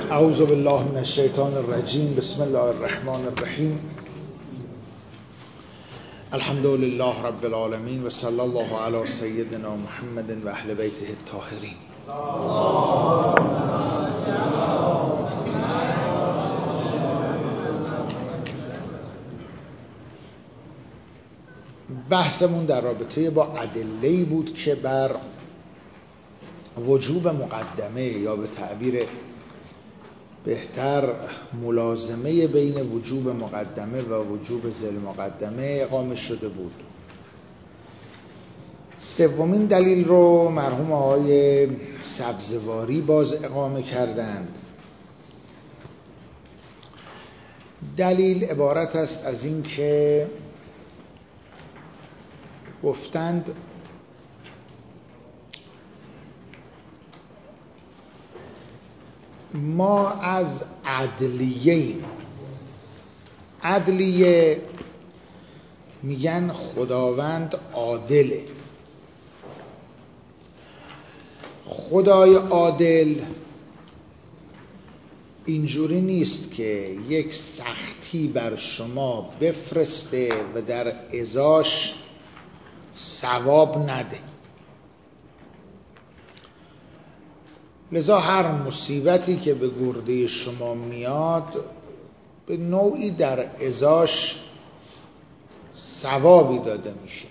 اعوذ بالله من الشیطان الرجیم. بسم الله الرحمن الرحیم. الحمد لله رب العالمین و صلی الله علی سیدنا محمد و اهل بیته الطاهرین. بحثمون در رابطه با ادله‌ای بود که بر وجوب مقدمه یا به تعبیر بهتر ملازمه بین وجوب مقدمه و وجوب ذل مقدمه اقامه شده بود. سومین دلیل رو مرحوم آقای سبزواری باز اقامه کردند. دلیل عبارت است از این که گفتند ما از عدلیه میگن خداوند عادله. خدای عادل اینجوری نیست که یک سختی بر شما بفرسته و در ازاش ثواب نده. لذا هر مصیبتی که به گرده شما میاد به نوعی در ازاش ثوابی داده میشه.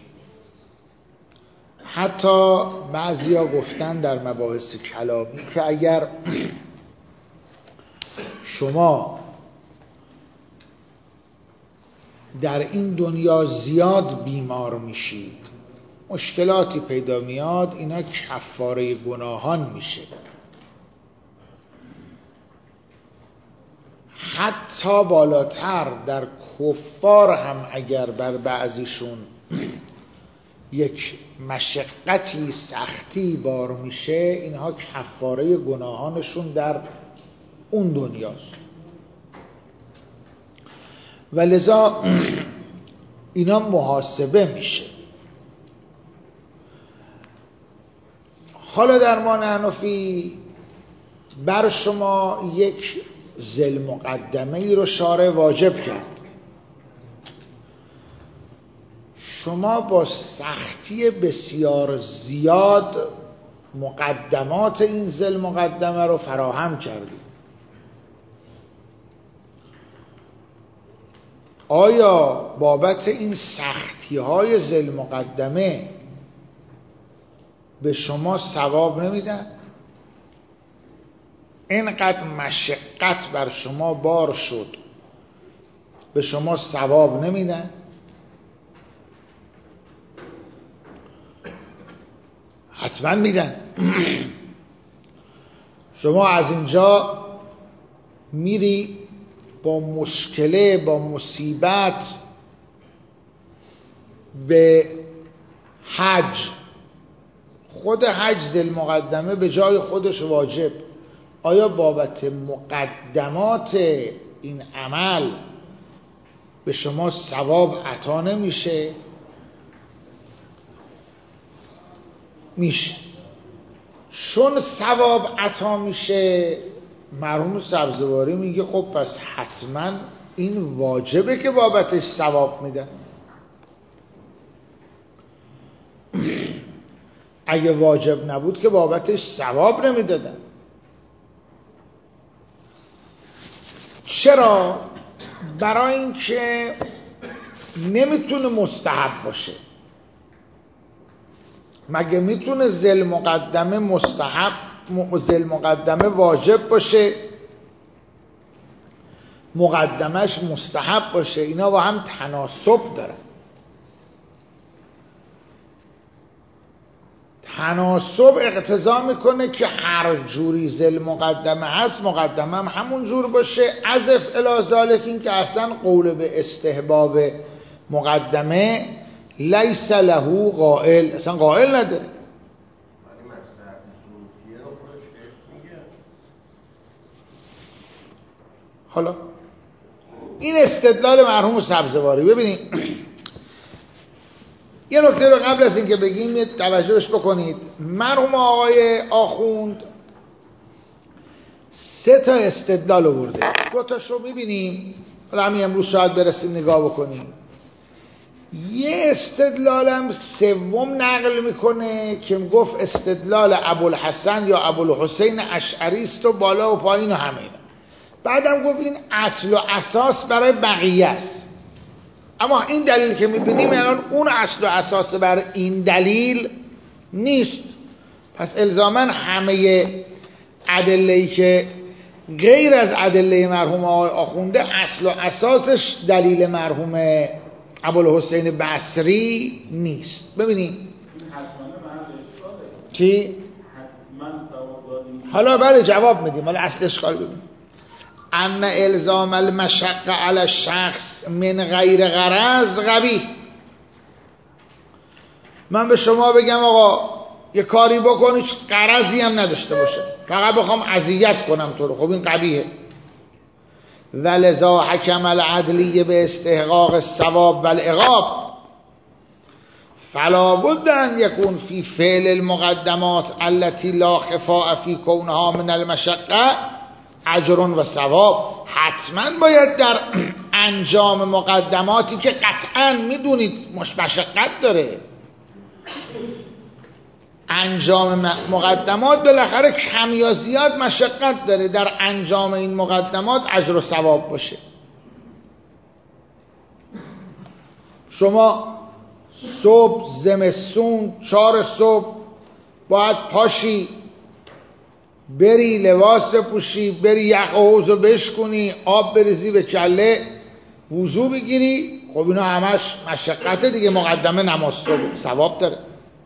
حتی بعضیا گفتن در مباحث کلامی که اگر شما در این دنیا زیاد بیمار میشید، مشکلاتی پیدا میاد، اینا کفاره گناهان میشه. حتی بالاتر در کفار هم اگر بر بعضیشون یک مشقتی سختی بار میشه، اینها کفاره گناهانشون در اون دنیاست. و لذا اینا محاسبه میشه. حالا در ما حنفی بر شما یک ذل مقدمه ای رو شارع واجب کرد. شما با سختی بسیار زیاد مقدمات این ذل مقدمه رو فراهم کردید. آیا بابت این سختی های ذل مقدمه به شما ثواب نمیدن؟ اینقدر مشقت بر شما بار شد، به شما ثواب نمیدن؟ حتما میدن. شما از اینجا میری با مشکله، با مصیبت به حج. خود حج ذل مقدمه به جای خودش واجب. آیا بابت مقدمات این عمل به شما ثواب عطا نمیشه؟ میشه. چون ثواب عطا میشه، مرحوم سبزواری میگه خب پس حتما این واجبه که بابتش ثواب میدن. اگه واجب نبود که بابتش ثواب نمیدادن. چرا؟ برای اینکه نمیتونه مستحب باشه. مگه میتونه ذل مقدمه واجب باشه، مقدمش مستحب باشه؟ اینا با هم تناسب دارن. تناسب اقتضا میکنه که هر جوری ذل مقدمه هست، مقدمه هم همون جور باشه. عزف الی ذالک، این که اصلا قول به استحباب مقدمه لیس له قائل، اصلا قائل نداره. حالا این استدلال مرحوم سبزواری. ببینید یه نکته رو قبل از اینکه بگیم توجهش بکنید. مرحوم آقای آخوند 3 تا استدلال آورده. 2 تاشو میبینیم، حالا همین امروز شاید برسیم نگاه بکنیم. یه استدلالم سوم نقل میکنه که گفت استدلال ابوالحسن یا ابوالحسین اشعری است و بالا و پایین و همه اینا. بعدم گفت این اصل و اساس برای بقیه است. اما این دلیل که میبینیم الان اون اصل و اساس برای این دلیل نیست. پس الزاماً همه ادله‌ای که غیر از ادله مرحوم آقای آخونده اصل و اساسش دلیل مرحوم ابوالحسین بصری نیست. ببینیم چی؟ حالا بله جواب میدیم. حالا اصل اشکال ببینیم. ان الزام المشقه علی الشخص من غیر غرض قبیح. من به شما بگم آقا یه کاری بکن هیچ غرضی هم نداشته باشه، فقط بخوام اذیت کنم تو رو، خب این قبیحه. ولذا حکم العدلی به استحقاق الثواب و العقاب فلا بد ان یکون فی فعل المقدمات التي لا خفاء فی کونها من المشقه اجر و ثواب. حتما باید در انجام مقدماتی که قطعا میدونید مشقت داره، انجام مقدمات بالاخره کم یا زیاد مشقت داره، در انجام این مقدمات اجر و ثواب باشه. شما صبح زمستون 4 صبح باید پاشی بری لباس بپوشی، بری یخ و حوضو بشکنی، آب بریزی به کله، وضو بگیری. خب اینا همش مشقت دیگه. مقدمه نماز صبح ثواب داره.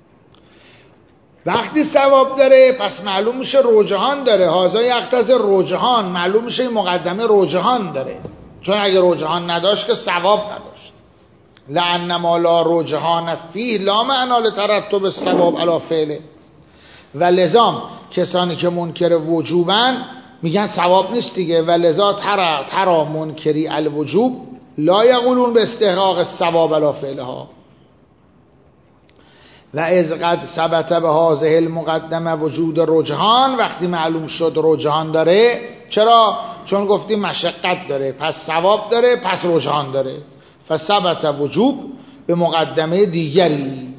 وقتی ثواب داره پس معلوم میشه رجحان داره. هذا یقتضی رجحان، معلوم میشه این مقدمه رجحان داره، چون اگه رجحان نداشت که ثواب نداشت. لأن ما لا رجحان فیه لا معنی لترتب الثواب علی فعله. و لذا کسانی که منکر وجوبن میگن ثواب نیست دیگه. و لذا ترا منکری الوجوب لا یقولون به استحقاق الثواب علی فعلها. و از قد ثبت به هذه المقدمه وجود رجحان، وقتی معلوم شد رجحان داره. چرا؟ چون گفتیم مشقت داره پس ثواب داره پس رجحان داره. فثبت وجوب به مقدمه دیگری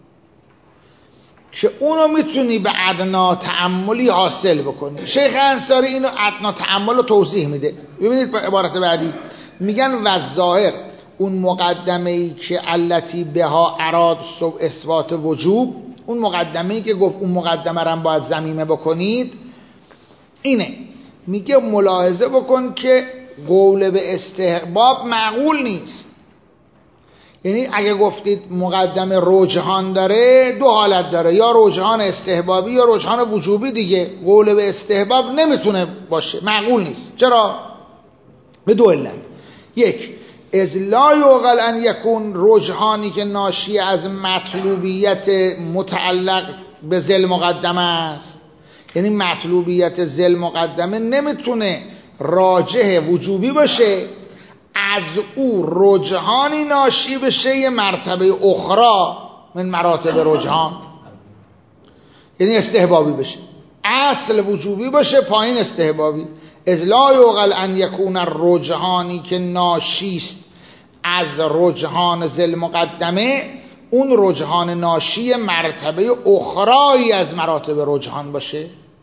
که اونو میتونی به ادنا تأملی حاصل بکنی. شیخ انصاری اینو ادنا تأمل رو توضیح میده. ببینید عبارت بعدی میگن و ظاهر اون مقدمه‌ای که التی بها اراد اثبات وجوب، اون مقدمه‌ای که گفت اون مقدمه رو باید ضمیمه بکنید، اینه. میگه ملاحظه بکن که قول به استحباب معقول نیست. یعنی اگه گفتید مقدمه رجحان داره، 2 حالت داره، یا رجحان استحبابی یا رجحان وجوبی دیگه. قول به استحباب نمیتونه باشه، معقول نیست. چرا؟ به 2 علت. 1 از لا یعقل ان یکون رجحانی که ناشی از مطلوبیت متعلق به ذل مقدمه است. یعنی مطلوبیت ذل مقدمه نمیتونه راجح وجوبی باشه، از او رجحانی ناشی بشه یه مرتبه اخرى من مراتب رجحان، یعنی استحبابی بشه. اصل وجوبی باشه پایین استحبابی. از لا یعقل ان یکون الرجحانی که ناشیست از رجحان ذل مقدمه، اون رجحان ناشی مرتبه اخرایی از مراتب رجحان باشه.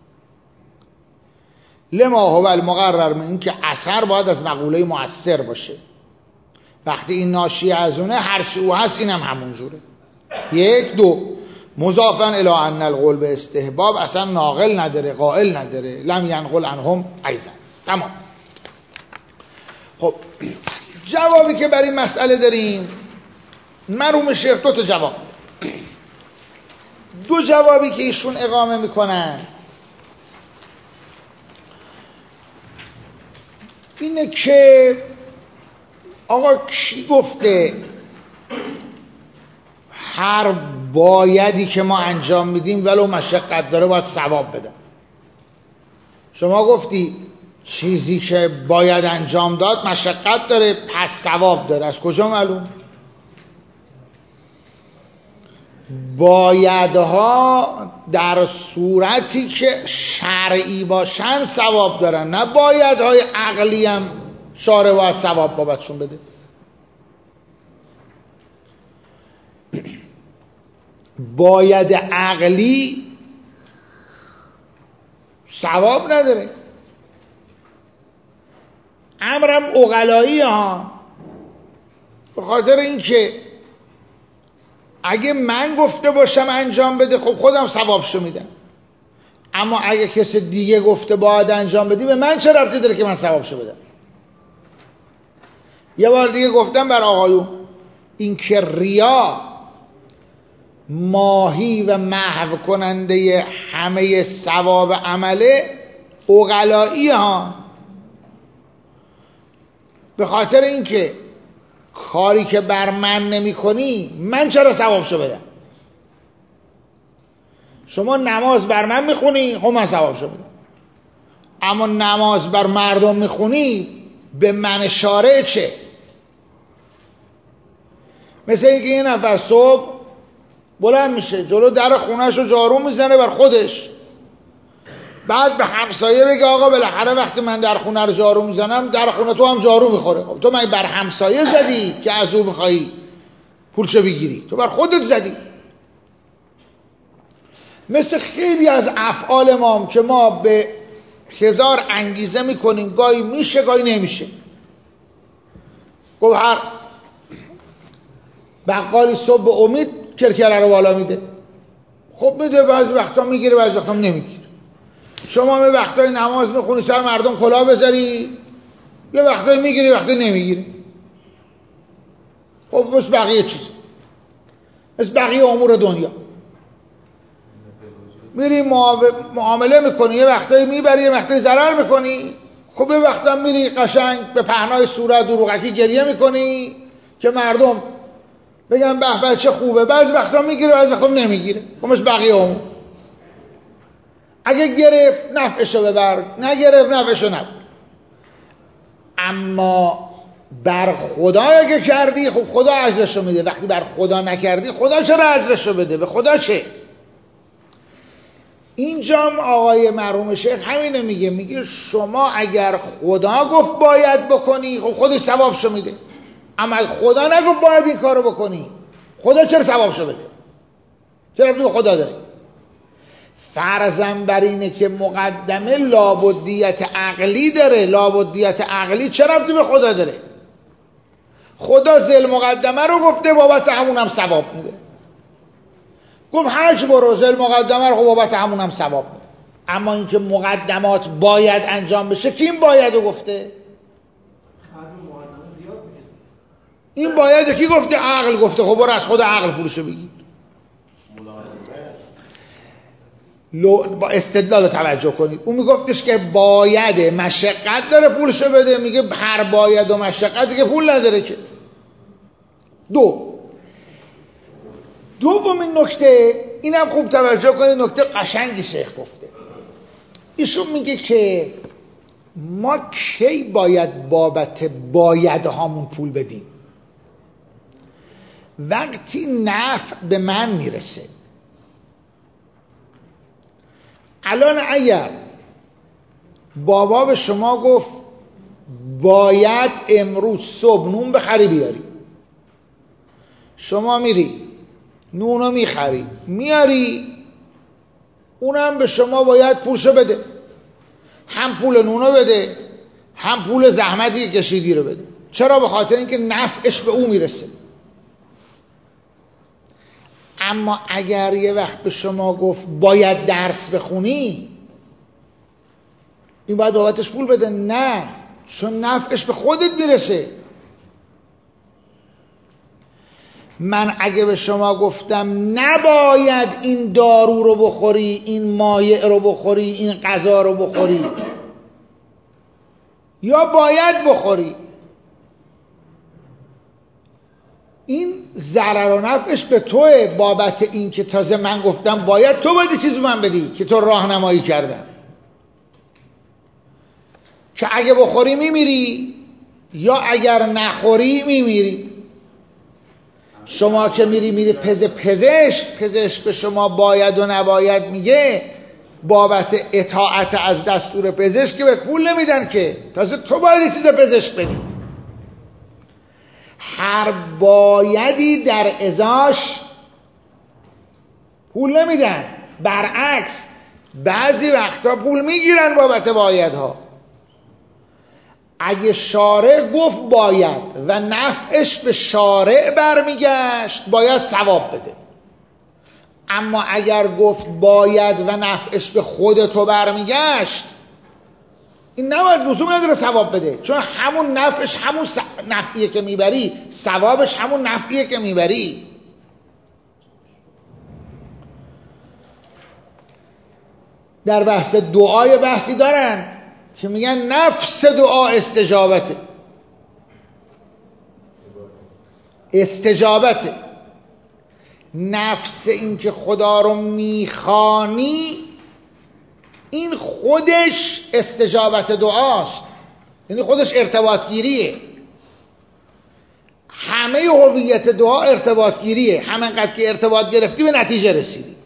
لما هو المقرر من این که اثر باید از مقوله مؤثر باشه. وقتی این ناشی از اونه هرچی او هست اینم همون جوره. 1 2 مضافن الی ان القول به استحباب اصلا ناقل نداره، قائل نداره. لم ینقل عنهم ایضا. تمام. خب جوابی که برای مسئله داریم، مرحوم شیخ 2 تا جواب. 2 جوابی که ایشون اقامه میکنن اینه که آقا کی گفته هر بایدی که ما انجام میدیم ولو مشقت داره باید ثواب بده؟ شما گفتی چیزی که باید انجام داد مشقت داره پس ثواب داره. از کجا معلوم؟ بایدها در صورتی که شرعی باشن ثواب دارن، نه بایدهای عقلی هم شارع باید ثواب بابتشون بده. باید عقلی ثواب نداره. امرم عقلایی ها، به خاطر اینکه اگه من گفته باشم انجام بده خب خودم ثوابشو میدم، اما اگه کسی دیگه گفته باید انجام بدی به من چه ربطی داره که من ثوابشو بدم؟ یه بار دیگه گفتم بر آقایون، این که ریا ماهی و محو کننده همه ثواب عمله عقلایی ها، به خاطر اینکه کاری که بر من نمی کنی من چرا ثوابشو بدم؟ شما نماز بر من میخونی خب من ثوابشو بدم، اما نماز بر مردم میخونی به من شارع چه؟ مثل اینکه یه نفر صبح بلند میشه جلو در خونهشو جارو میزنه بر خودش، بعد به همسایه بگه آقا بالاخره وقتی من در خونه رو جارو میزنم در خونه تو هم جارو میخوره. خب تو من بر همسایه زدی که از او بخوایی پولشو بگیری؟ تو بر خودت زدی. مثل خیلی از افعال ما که ما به هزار انگیزه میکنیم، گاهی میشه گاهی نمیشه. گفت هر بقالی صبح به امید کرکره رو بالا میده. خب میده، بعضی وقتا میگیره بعضی وقتا نمیگیره. شما به وقتای نماز میخونی سر مردم کلاه بذاری، یه وقتایی میگیری وقتایی نمیگیری. خب بس بقیه چیز، بس بقیه امور دنیا میری معامله میکنی، یه وقتایی میبری یه وقتایی ضرر میکنی. خب یه وقتا میری قشنگ به پهنای صورت دروغکی گریه میکنی که مردم بگن به به چه خوبه. بعضی وقتا میگیره بعضی وقتا نمیگیره. خب بس بقیه امور. اگه گرفت نفعشو ببر، نگرفت نفعشو نبر. اما بر خدا اگه کردی خب خدا اجرشو میده. وقتی بر خدا نکردی خدا چرا اجرشو بده؟ به خدا چه؟ اینجا آقای مرحوم شیخ همینه میگه شما اگر خدا گفت باید بکنی خب خودش ثوابشو میده، اما خدا نگفت باید این کارو بکنی خدا چرا ثوابشو بده؟ چرا تو خدا داره؟ فرضم بر اینه که مقدمه لابدیت عقلی داره. لابدیت عقلی چرا ربطی به خدا داره؟ خدا ذل مقدمه رو گفته بابت همونم ثواب میده. گفت حج برو، ذل مقدمه رو بابت همونم ثواب میده. اما اینکه مقدمات باید انجام بشه کی این باید رو گفته؟ این باید کی گفته؟ عقل گفته. خب برو از خود عقل پولشو بگیر. با استدلال توجه کنید. اون میگفتش که باید مشقت داره پولشو بده، میگه هر باید و مشقتی که پول نداره که. دومین نکته اینم خوب توجه کنید، نکته قشنگی شیخ گفته. ایشون میگه که ما کی باید بابت باید هامون پول بدیم؟ وقتی نفع به من میرسه. الان اگر بابا به شما گفت باید امروز صبح نون بخری بیاری، شما میری نونو میخری میاری، اونم به شما باید پولشو بده، هم پول نونو بده هم پول زحمتی که کشیدی رو بده. چرا؟ به خاطر اینکه نفعش به او میرسه. اما اگر یه وقت به شما گفت باید درس بخونی، این باید بابتش پول بده؟ نه، چون نفعش به خودت میرسه. من اگه به شما گفتم نباید این دارو رو بخوری، این مایع رو بخوری، این غذا رو بخوری، یا باید بخوری، این ضرر و نفعش به توه. بابت این که تازه من گفتم باید، تو باید چیزی من بدی که تو راهنمایی کردم که اگه بخوری میمیری یا اگر نخوری میمیری. شما که میری پزشک به شما باید و نباید میگه، بابت اطاعت از دستور پزشک که به پول نمیدن که، تازه تو باید یه چیز پزشک بدی. هر بایدی در ازاش پول نمیدن، برعکس بعضی وقتا پول میگیرن بابت بایدها. اگه شارع گفت باید و نفعش به شارع برمیگشت باید ثواب بده، اما اگر گفت باید و نفعش به خودتو برمیگشت این نباید، لزوم نداره ثواب بده، چون همون نفعش همون نفعیه که میبری، ثوابش همون نفعیه که میبری. در بحث دعای بحثی دارن که میگن نفس دعا استجابته. نفس این که خدا رو میخوانی این خودش استجابت دعاست، یعنی خودش ارتباط گیریه. همه هویت دعا ارتباط گیریه، همینقدر که ارتباط گرفتی به نتیجه رسیدی.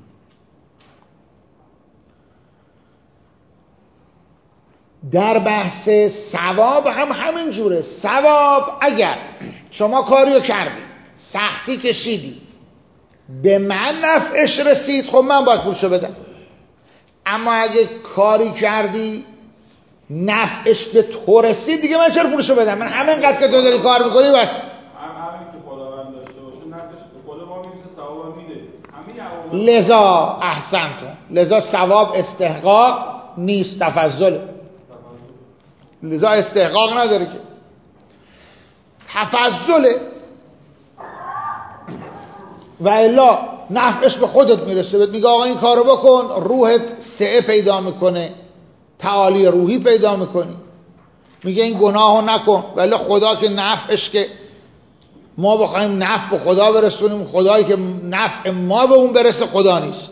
در بحث ثواب هم همین جوره. ثواب اگر شما کاریو کردی، سختی کشیدی، به من نفعش رسید، خب من باید پولشو بدم. اما اگه کاری کردی نفعش به تو رسید، دیگه من چرا پولشو بدم؟ من همینقدر که تو داری کار میکنی بس. همین که خداوند داشته باشه نفعش به خود ما میرسه، ثواب میده. لذا احسنتون، لذا ثواب استحقاق نیست، تفضله. لذا استحقاق نداره که، تفضله. و الا نفعش به خودت میرسه، بهت میگه آقا این کارو بکن، روحت سعه پیدا میکنه، تعالی روحی پیدا میکنی. میگه این گناهو نکن، و الا خدا که نفعش که ما بخوایم نفع به خدا برسونیم، خدایی که نفع ما به اون برسه خدا نیست.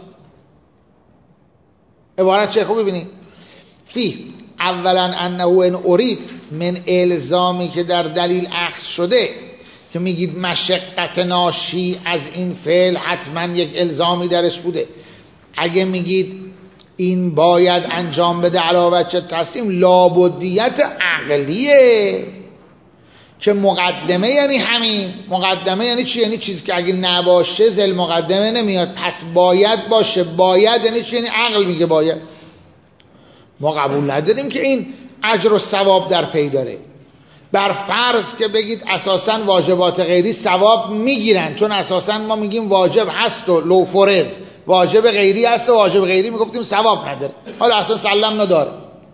عبارت چه خوب ببینید. اولا انه ان ارید من الزامی که در دلیل اخذ شده، که میگید مشقت ناشی از این فعل حتما یک الزامی درش بوده. اگه میگید این باید انجام بده علاوه چه تسلیم، لابدیت عقلیه که مقدمه یعنی همین. مقدمه یعنی چی؟ یعنی چیزی که اگه نباشه زل مقدمه نمیاد، پس باید باشه. باید یعنی چی؟ یعنی عقل میگه باید. ما قبول نداریم که این اجر و ثواب در پی داره. بر فرض که بگید اساساً واجبات غیری ثواب میگیرن، چون اساساً ما میگیم واجب هست و لو فرض، واجب غیری هست و واجب غیری میگفتیم ثواب نداره، حالا اصلا سلم نداره.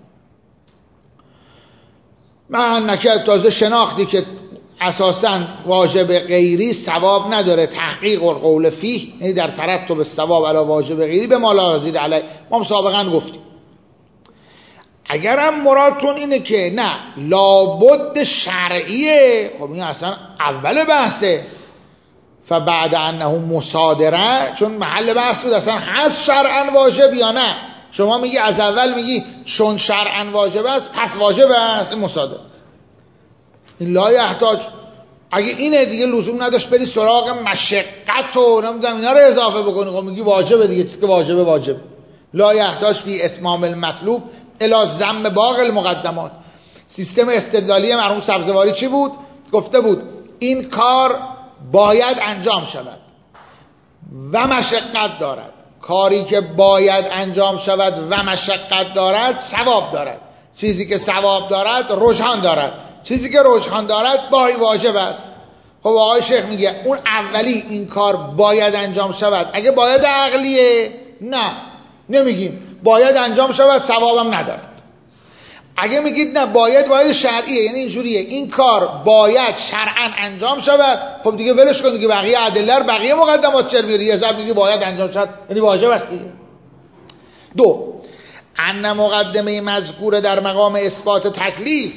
من نکرد تازه شناختی که اساساً واجب غیری ثواب نداره، تحقیق و قول فیه، یعنی در ترتب الثواب علی واجب غیری به ما لا یزید علیه. ما سابقا گفتیم اگر هم مرادتون اینه که نه لابد شرعیه، خب این اصلا اول بحثه. فبعد انه مصادره، چون محل بحث بود اصلا هست شرعا واجب یا نه. شما میگی از اول میگی چون شرعا واجب است پس واجب است، این مصادره است. این لا یحتاج. اگه اینه دیگه لزوم نداشت بری سراغ مشقت و نمیدونم اینا رو اضافه بکنی. خب میگی واجبه دیگه، چیزی که واجبه. لا یحتاج فی اتمام المطلوب الی ذم باقی المقدمات. سیستم استدلالی مرحوم سبزواری چی بود؟ گفته بود این کار باید انجام شود و مشقت دارد. کاری که باید انجام شود و مشقت دارد ثواب دارد. چیزی که ثواب دارد رجحان دارد. چیزی که رجحان دارد باید واجب است. خب آقای شیخ میگه اون اولی این کار باید انجام شود، اگه باید عقلیه نه نمیگیم باید انجام شود ثوابم ندارد. اگه میگید نه باید شرعیه، یعنی اینجوریه این کار باید شرعا انجام شود، خب دیگه ولش کن دیگه، بقیه ادله بقیه مقدمات چرا میاری؟ یه ضرب دیگه باید انجام شد یعنی واجب است دیگه. دو، ان مقدمه مذکور در مقام اثبات تکلیف،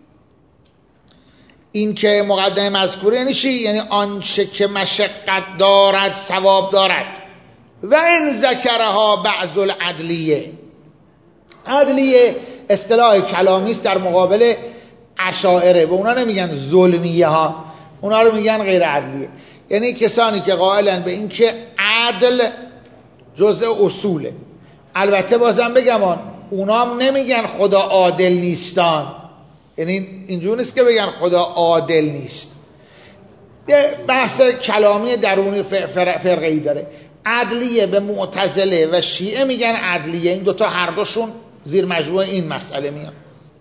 این که مقدمه مذکوره یعنی چی؟ یعنی آنچه که مشقت دارد ثواب دارد. و ان ذکرها بعض العدلیه. عدلیه اصطلاح کلامی است در مقابل اشاعره، به اونا نمیگن ظلمیه ها، اونا رو میگن غیر عدلیه. یعنی کسانی که قائلن به این که عدل جزء اصوله. البته بازم بگم اونا هم نمیگن خدا عادل نیستان، یعنی اینجور نیست که بگن خدا عادل نیست. یه بحث کلامی درونی فرقه‌ای داره. عدلیه به معتزله و شیعه میگن عدلیه، این دوتا هر دوشون زیر مجموعه این مسئله میان.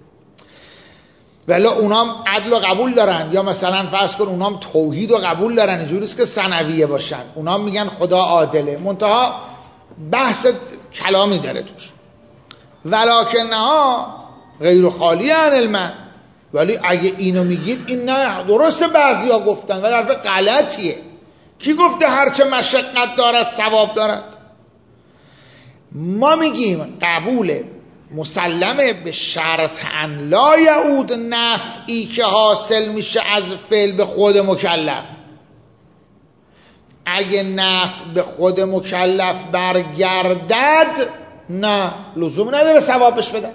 ولی اونا هم عدل و قبول دارن، یا مثلا فرض کن اونا هم توحید و قبول دارن، اینجوری است که ثنویه باشن، اونا هم میگن خدا عادله، منتها بحث کلامی داره توش. ولکنها غیر خالی عن علم. ولی اگه اینو میگید این نه درسته، بعضیا گفتن ولی حرف غلطیه. کی گفته هرچه مشقت دارد ثواب دارد؟ ما میگیم قبوله مسلمه به شرط ان لا یعود نفعی که حاصل میشه از فعل به خود مکلف. اگه نفع به خود مکلف برگردد نه لزوم نداره ثوابش بدن.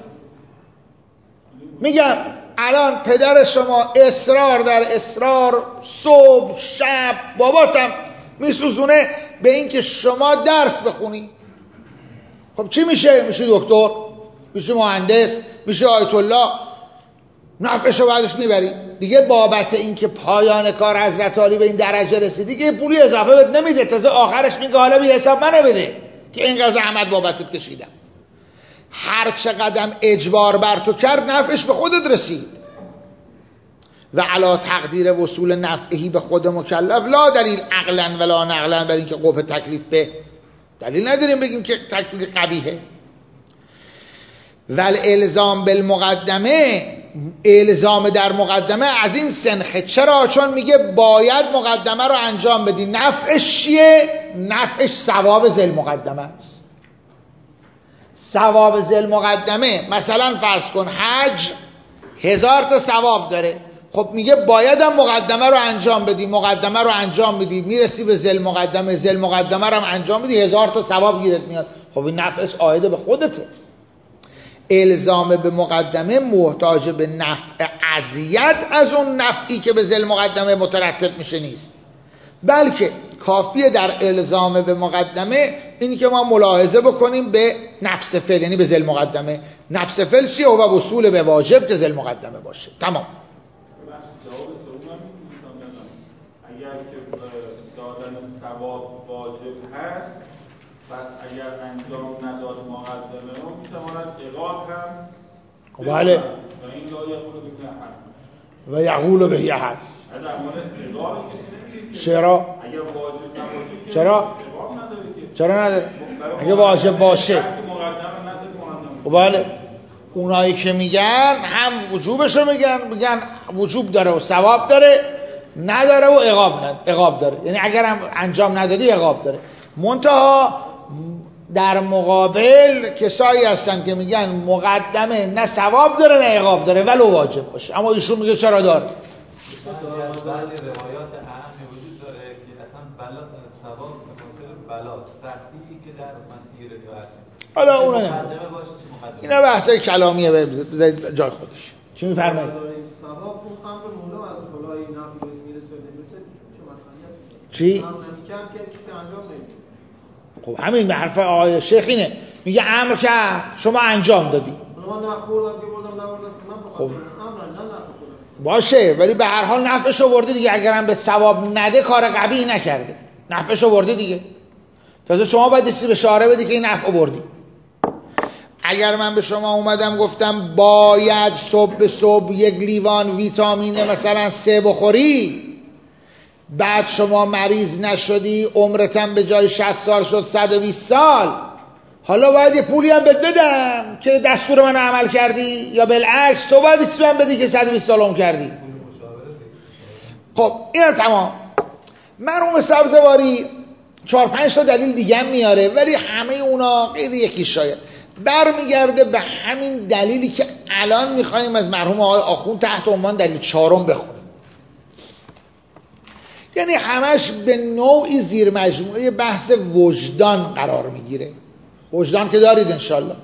میگم الان پدر شما اصرار در اصرار صبح شب باباتم میسوزونه به این که شما درس بخونی. خب چی میشه؟ میشه دکتر، میشه مهندس، میشه آیت الله، نفعشو بعدش میبری دیگه. بابت این که پایان کار حضرت علی به این درجه رسید دیگه پولی اضافه بهت نمیده، تازه آخرش میگه حالا بی حساب منو بده که اینقدر زحمت بابتت کشیدم. هر چقدر اجبار بر تو کرد نفعش به خودت رسید. و علا تقدیر وصول نفعهی به خود مکلف لا دلیل عقلا ولا نقلا بر این که قوه تکلیف به دلیل نداریم بگیم که تکلیف قبیحه. ول الزام بالمقدمه، الزام در مقدمه از این سنخه. چرا؟ چون میگه باید مقدمه رو انجام بدی. نفعش چیه؟ نفعش ثواب ذل مقدمه است. ثواب ذل مقدمه مثلا فرض کن حج 1000 تا ثواب داره، خب میگه بایدم مقدمه رو انجام بدی، مقدمه رو انجام بدی میرسی به ذل مقدمه، ذل مقدمه رو هم انجام بدی 1000 تا ثواب گیرت میاد. خب این نفعش عایده به خودته. الزام به مقدمه محتاج به نفع اذیت از اون نفعی که به ذل مقدمه مترتب میشه نیست، بلکه کافیه در الزام به مقدمه اینی که ما ملاحظه بکنیم به نفس فعل، یعنی به ذل مقدمه. نفس فعل چیه؟ و وصول به واجب که ذل مقدمه باشه. تمام. جواب سوم اگر که دادن ثواب واجب هست، پس اگر انجام نداد مقدمه رو میتواند عقاب هم بله و این لا یقول به احد و یقول به احد. در مورد عقاب کسی نمیگه. چرا؟ اگر واجب نباشه چرا؟ عقاب نداره که. چرا نداره؟ اگه واجب باشه بله. اونایی که میگن هم وجوبشو میگن وجوب داره و ثواب داره، نداره و عقاب داره، یعنی اگر هم انجام ندادی عقاب داره. منتها در مقابل کسایی هستن که میگن مقدمه نه ثواب داره نه عقاب داره ولو واجب باشه، اما ایشون میگه چرا داره. بعضی روایات اهمی وجود داره که اصلا بلا ثواب به خاطر بلا سختی که در مسیر هست. حالا اون اینا بحثای کلامیه، بذارید جای خودش. چی میفرمایید؟ ثواب اون امر مولا از خدای نفی میرسه نمیرسه چی؟ نمی‌کرد که کسی انجام نمیده. خب همین به حرف آقای شیخ اینه، میگه امر که شما انجام دادی. من نخوردم که بردم نبردم، خب امر نه نخوردم باشه، ولی به هر حال نفعش آورده دیگه. اگرم به ثواب نده کار قبیح نکرده، نفعش آورده دیگه. تازه شما باید چیزی به شارع بدی که این نفع آوردی. اگر من به شما اومدم گفتم باید صبح به صبح یک لیوان ویتامین مثلا 3 بخوری، بعد شما مریض نشدی، عمرتم به جای 60 سال شد 120 سال، حالا باید یه پولی هم بهت بدم که دستور منو عمل کردی، یا بالعکس تو باید چیزی من بدی که 120 سال عمر کردی. خب این تمام. مرحوم سبزواری 4-5 تا دلیل دیگه هم میاره، ولی همه اونا غیر یکی شاید برمیگرده به همین دلیلی که الان میخوایم از مرحوم آقای آخوند تحت عنوان دلیل 4 بخونیم. یعنی همش به نوعی زیر مجموعه بحث وجدان قرار میگیره. وجدان که دارید انشالله.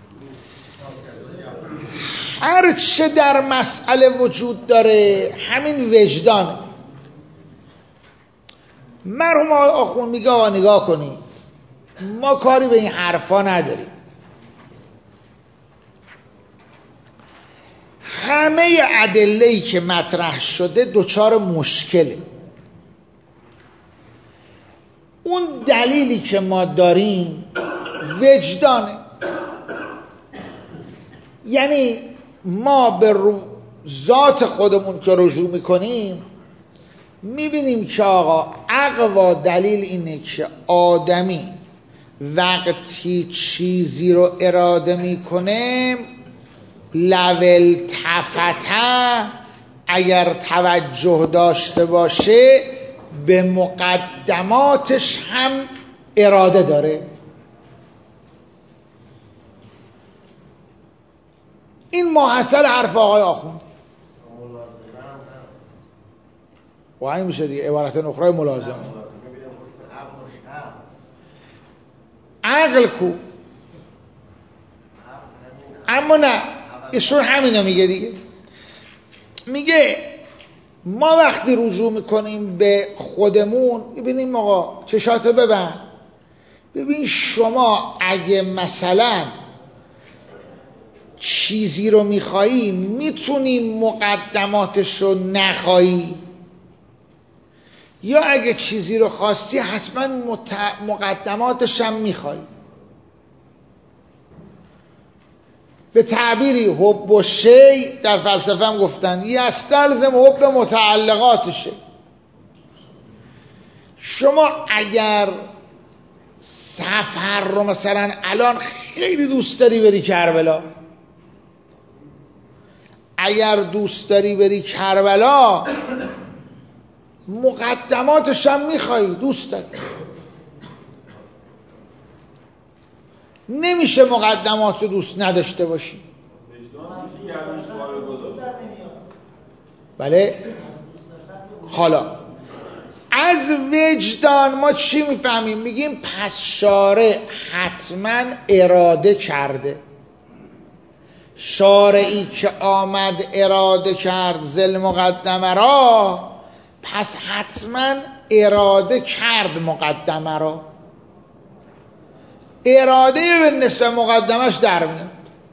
هر چه در مسئله وجود داره همین وجدان. مرحوم آخوند میگه آقا نگاه کنید، ما کاری به این حرفا نداریم، همه ادله‌ای که مطرح شده دوچار مشکله. اون دلیلی که ما داریم وجدانه، یعنی ما به ذات خودمون که رجوع میکنیم میبینیم که آقا اقوا دلیل اینه که آدمی وقتی چیزی رو اراده میکنه لول تفته اگر توجه داشته باشه به مقدماتش هم اراده داره. این محصل حرف آقای آخوند و این میشه دیگه عبارت نخرای ملازمه. عقل کو؟ اما نه، ایشون همینو میگه دیگه، میگه ما وقتی رجوع میکنیم به خودمون ببینیم آقا چشاتو ببند، ببین شما اگه مثلا چیزی رو میخوایی میتونی مقدماتش رو نخوایی، یا اگه چیزی رو خواستی حتما مقدماتش هم میخوایی. به تعبیری حب و شی در فلسفه هم گفتن یستلزم حب متعلقاتشه. شما اگر سفر رو مثلا الان خیلی دوست داری بری کربلا، اگر دوست داری بری کربلا مقدماتش هم میخوایی، دوست داری، نمیشه مقدمات رو دوست نداشته باشی. بله. حالا از وجدان ما چی میفهمیم؟ میگیم پس شارع حتما اراده کرده. شارعی که آمد اراده کرد ذل مقدمه را، پس حتما اراده کرد مقدمه را. اراده به نسبت مقدمش در میاد.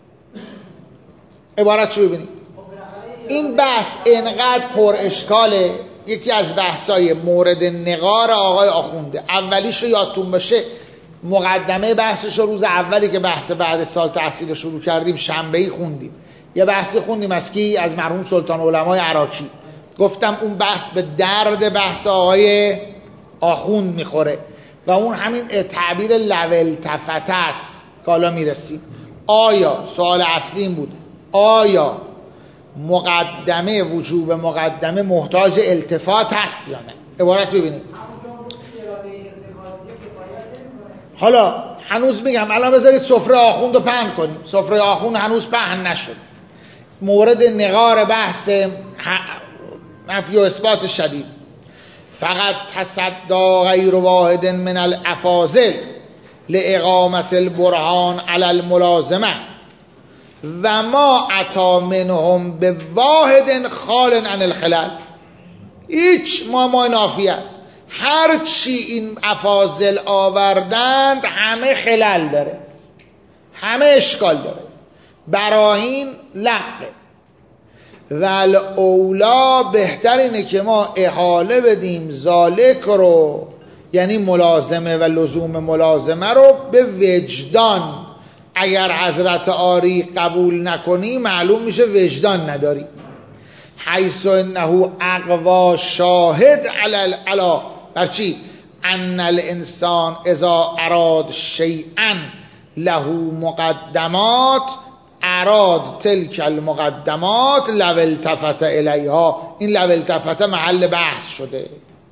عبارت رو ببینید، این بحث انقدر پر اشکاله. یکی از بحثای مورد نقار آقای آخونده، اولیش رو یادتون باشه، مقدمه بحثش رو روز اولی که بحث بعد سال تحصیل شروع کردیم شنبه‌ای خوندیم. یه بحثی خوندیم از کی؟ از مرحوم سلطان علمای عراقی. گفتم اون بحث به درد بحث آقای آخوند میخوره و اون همین تعبیر لول تفته است که حالا میرسیم. آیا سوال اصلی این بود، آیا مقدمه وجوب مقدمه محتاج التفات هست یا نه؟ عبارت ببینید. حالا هنوز میگم الان بذارید سفره آخوند رو پهن کنیم. سفره آخوند هنوز پهن نشد. مورد نقار بحث نفی و اثبات شدید. فقط تصدی غیر واحد من الافاضل لاقامت البرهان علی الملازمه و ما عطا منهم به واحد خال عن الخلل. هیچ ما نافی است. هر چی این افاضل آوردند همه خلل داره، همه اشکال داره. براهین لقه و الاولا بهتر اینه که ما احاله بدیم ذالک رو، یعنی ملازمه و لزوم ملازمه رو، به وجدان. اگر حضرت آری قبول نکنی معلوم میشه وجدان نداری. حیث انه اقوا شاهد علی برچی ان الانسان اذا اراد شیئا له مقدمات اراد تلک المقدمات لو التفت الیها. این لو التفت محل بحث شده.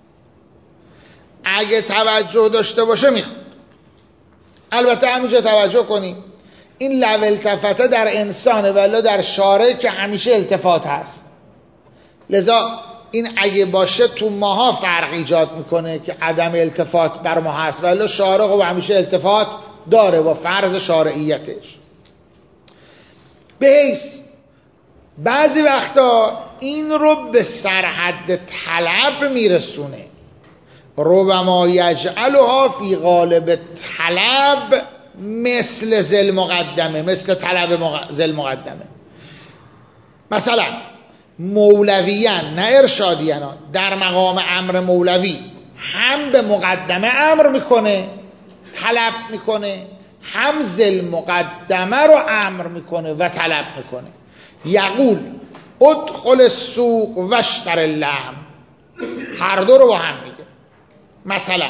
اگه توجه داشته باشه میخواد. البته همینجا توجه کنیم این لو التفت در انسانه ولی در شارع که همیشه التفات هست. لذا این اگه باشه تو ماها فرق ایجاد میکنه که عدم التفات بر ما هست، ولی شارع و همیشه التفات داره با فرض شارعیتش. به حیث بعضی وقتا این رو به سرحد طلب میرسونه ربما یجعلها فی غالب طلب مثل ذل مقدمه، مثل طلب ذل مقدمه. مثلا مولویان نه ارشادیان در مقام امر مولوی هم به مقدمه امر میکنه طلب میکنه، هم ذل مقدمه رو امر میکنه و طلب میکنه. یقول ادخل السوق واشتر اللحم، هر دو رو با هم میگه. مثلا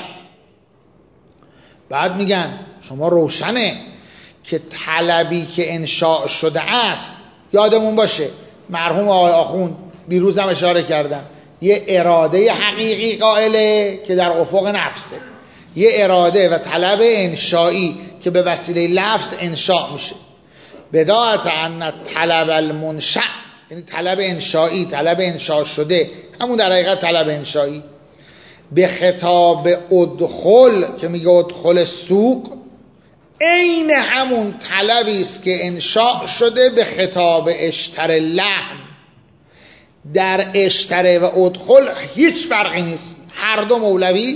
بعد میگن شما روشنه که طلبی که انشاء شده است، یادمون باشه مرحوم آقای آخوند دیروز هم اشاره کردم، یه اراده حقیقی قائله که در افق نفسه، یه اراده و طلب انشایی که به وسیله لفظ انشاء میشه. بداعت ان طلب المنشأ یعنی طلب انشایی، طلب انشاء شده، همون در حقیقت طلب انشایی. به خطاب ادخل که میگه ادخل السوق، عین همون طلبی است که انشاء شده به خطاب اشتر اللحم. در اشتره و ادخل هیچ فرقی نیست، هر دو مولوی،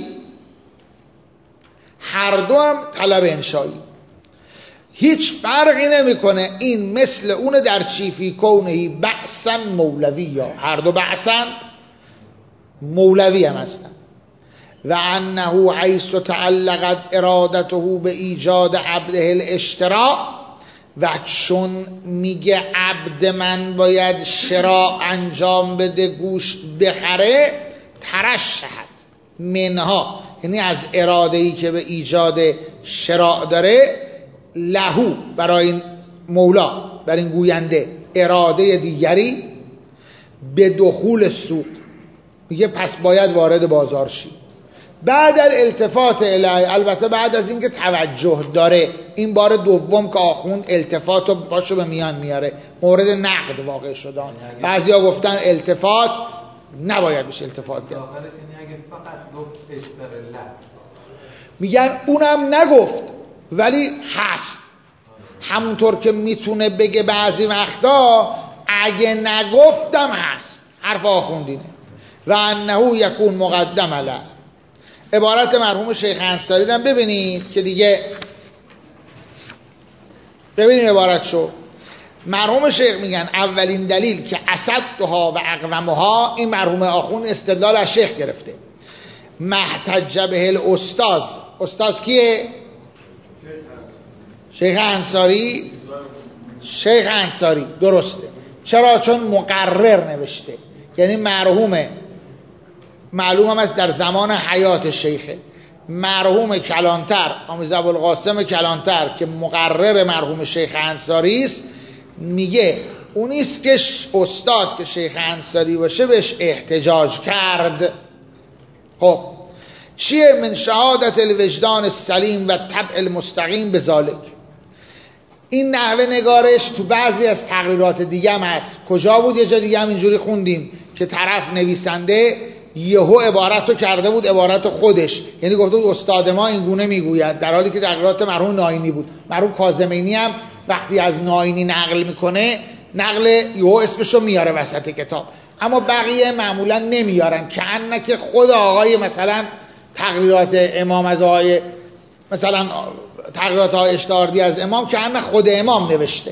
هر دو هم طلب انشایی، هیچ فرقی نمیکنه. این مثل اون در چیفی کونهی بعثا مولوی، یا هر دو بعثند مولوی هم هستند. و انه حیث تعلقت ارادته به ایجاد عبده الاشتراء، و چون میگه عبد من باید شراء انجام بده، گوشت بخره، ترشحت منها یعنی از اراده‌ای که به ایجاد شراء داره، لهو برای این مولا، برای این گوینده، اراده دیگری به دخول سوق، میگه پس باید وارد بازار شی. بعد الالتفات الیه، البته بعد از اینکه توجه داره، این بار دوم که آخوند التفات رو باشو به میان میاره، مورد نقد واقع شدن. بعضیا گفتن التفات نباید بشه التفات کرد، میگن اونم نگفت ولی هست، همونطور که میتونه بگه بعضی وقتا اگه نگفتم هست. حرف آخوندینه. و انه یکون مقدم له. عبارت مرحوم شیخ انصاری رو ببینید که دیگه ببینید عبارت شو. مرحوم شیخ میگن اولین دلیل که اسدها و اقومها، این مرحوم آخوند استدلال از شیخ گرفته، محتج به الاستاذ. استاذ کیه؟ شیخ انصاری. شیخ انصاری درسته. چرا؟ چون مقرر نوشته، یعنی مرحوم، معلوم هم است در زمان حیات شیخه، مرحوم کلانتر، آمیز ابوالقاسم کلانتر که مقرر مرحوم شیخ انصاری است، میگه اونیست که استاد که شیخ انصاری باشه بهش احتجاج کرد. خب چیه؟ من شهادت الوجدان السلیم و طبع المستقیم به ذالک. این نحوه نگارش تو بعضی از تقریرات دیگه هم هست. کجا بود؟ یه جا دیگه هم اینجوری خوندیم که طرف نویسنده یهو عبارت رو کرده بود عبارت خودش، یعنی گفته بود استاد ما این گونه میگوید، در حالی که تقریرات مرحوم ناینی بود. مرحوم کاظمینی هم وقتی از ناینی نقل میکنه، نقل یهو اسمشو میاره وسط کتاب، اما بقیه معمولا نمیارن، که انکه خود آقای مثلا تقریرات امام از آقای مثلا تقریرات های اشتاردی از امام که انه خود امام نوشته.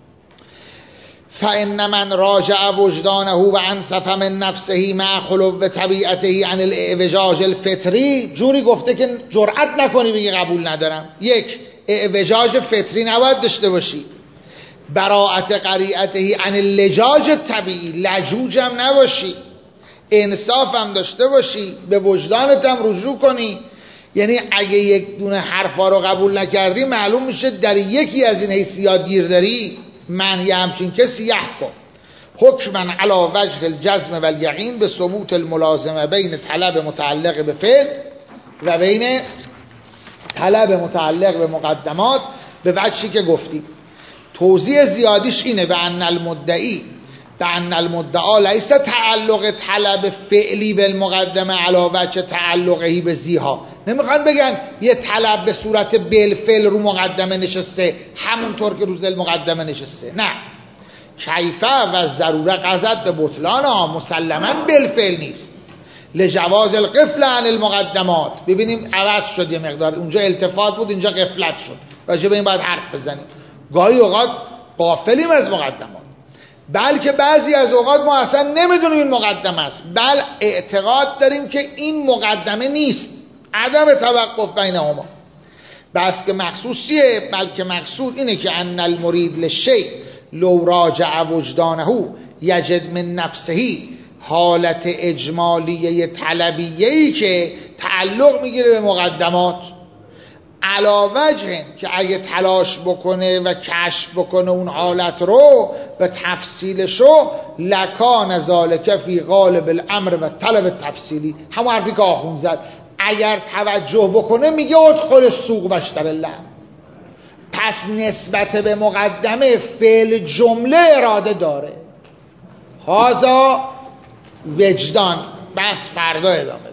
فإن من راجع وجدانه و انصف من نفسه مع خلو طبیعته عن الاعوجاج الفطری، جوری گفته که جرأت نکنی بگی قبول ندارم. یک، اعوجاج فطری نباید داشته باشی، براءت قریعته عن اللجاج الطبیعی، لجوج هم نباشی، انصاف هم داشته باشی، به وجدانت هم رجوع کنی. یعنی اگه یک دونه حرفا رو قبول نکردی، معلوم میشه در یکی از این حیثیات گیر داری. من یه همچین کسی یحکم حکما علی وجه الجزم و الیقین به ثبوت الملازمه بین طلب متعلق به فعل و بین طلب متعلق به مقدمات به وجهی که گفتیم. توضیح زیادیش اینه به ان المدعی به ان المدعا لیس تعلق طلب فعلی بالمقدمه علی وجه تعلقهی به زیها. نمیخوان بگن یه طلب به صورت بالفعل رو مقدمه نشسته همونطور که روز المقدمه نشسته، نه، کیفه و ضروره قضت به بطلان ها مسلما بالفعل نیست. لجواز القفل عن المقدمات. ببینیم عوض شد یه مقدار، اونجا التفات بود اینجا قفلت شد، راجع به این باید حرف بزنیم. گاهی اوقات غافلیم از مقدمات، بلکه بعضی از اوقات ما اصلا نمیدونیم این مقدمه است، بل اعتقاد داریم که این مقدمه نیست، عدم توقف بینهما. بس که مقصود چیه؟ بلکه مقصود اینه که ان المرید للشیء لو راجع وجدانه یجد من نفسه حالت اجمالیه طلبیه‌ای که تعلق میگیره به مقدمات، علاوه که اگه تلاش بکنه و کشف بکنه اون حالت رو به تفصیلشو، لکان ذالک فی غالب الامر و طلب تفصیلی. همون حرفی که آخون زد، اگر توجه بکنه میگه ادخل السوق واشتری اللحم. پس نسبت به مقدمه فعل جمله اراده داره. هذا وجدان. بس فردا ادامه.